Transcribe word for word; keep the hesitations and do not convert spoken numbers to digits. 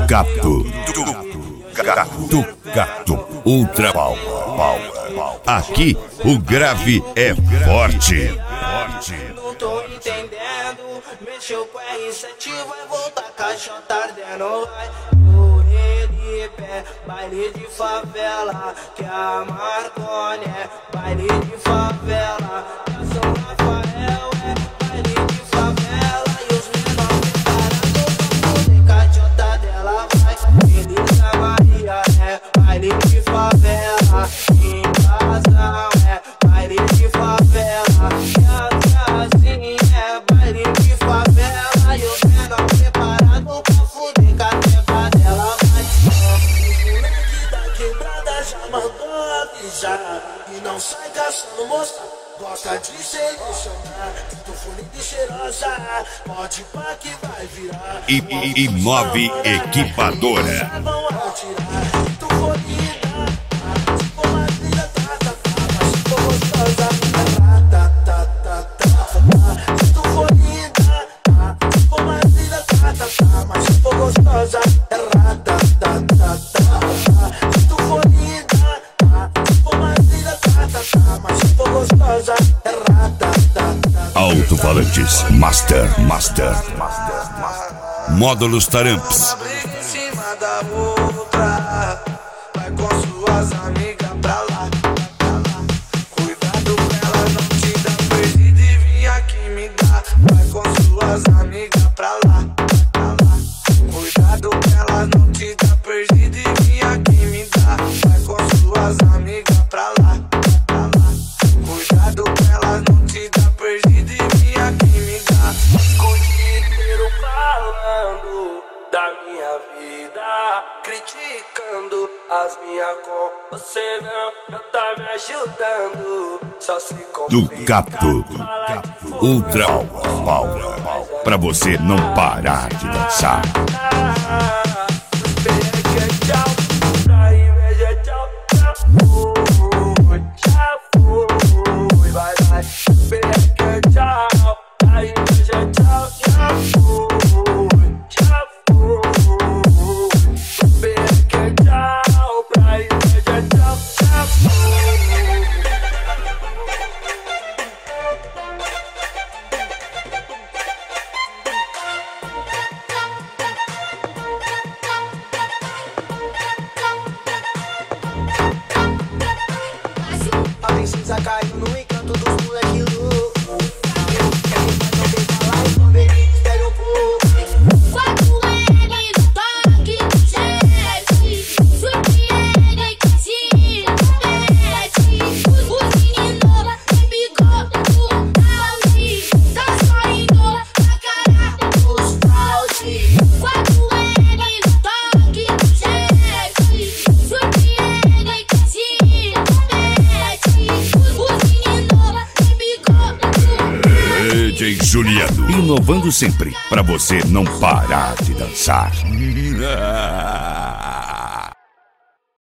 Ducato. Ducato. Ultra Power. Aqui o grave é forte. Não tô entendendo. Mexeu com R sete, vai voltar caixa tardendo. Vai correr de pé, baile de favela. Que a Marconi é baile de favela. Que a São Rafael é baile de favela. E os menores preparados pra poder caixota dela. Vai, Elisa Maria é baile de favela. Invasão é baile de favela. E a Casinha é baile de favela. E os menores preparados pra fuder com a trepa dela. Vai, os moleque da quebrada já mandou avisar. E não sai caçando moça, gosta de selecionar. Microfone de cheirosa, pode pá que vai virar. E, e, e move equipadora. Vão atirar, microfone dá. Se for uma trilha, tá, tá, tá. Mas se for gostosa, tá, tá, tá, tá, tá. Microfone dá. Se for uma trilha, tá, tá, tá. Mas se for gostosa, é rata, tá, tá, tá. Microfone dá. Se for uma trilha, tá, tá, tá. Mas se for gostosa, é rata, tá, tá. Alto-falantes Master, Master, Módulos Taramps. Uma briga em cima da outra. Vai com suas amigas pra lá, pra lá. Cuidado pra ela não te dar perdida e vim aqui me dar. Vai com suas amigas pra lá, pra lá. Cuidado pra ela não te dar perdida e vim aqui me dar. Vai com suas amigas pra lá, pra lá. Cuidado pra ela não te dar perdida e vim aqui me dar. Fico o dia inteiro falando da minha vida, criticando as minhas com você não, não tá me ajudando. Só se Ducato. Ultra Power. Pra você não parar de dançar. Pra inveja, tchau, já fui, já fui, vai, vai, pereca, tchau, pra inveja, tchau, já fui, já fui, pereca, tchau, pra inveja, tchau, já fui. A princesa caiu no encanto dos moleque louco. Eu quero não beijar lá e não beber mistério pouco. Quatro L no toque do jet, surpreende e casinha pet. Os meninos em bigode no auge, tá saindo na cara dos falsos. Quatro L no toque do jet, surpreende e casinha pet. Os meninos em bigode no D J Juliano. Inovando sempre pra você não parar de dançar.